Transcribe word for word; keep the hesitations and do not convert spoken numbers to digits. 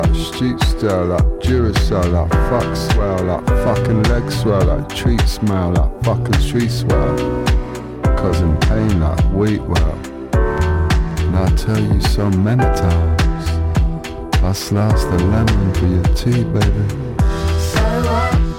like street style, like Duracell, like fuck swell, like fucking leg swell, like treat smell, like fucking tree swell, causing pain like wheat well. And I tell you so many times, I slice the lemon for your tea, baby. So what?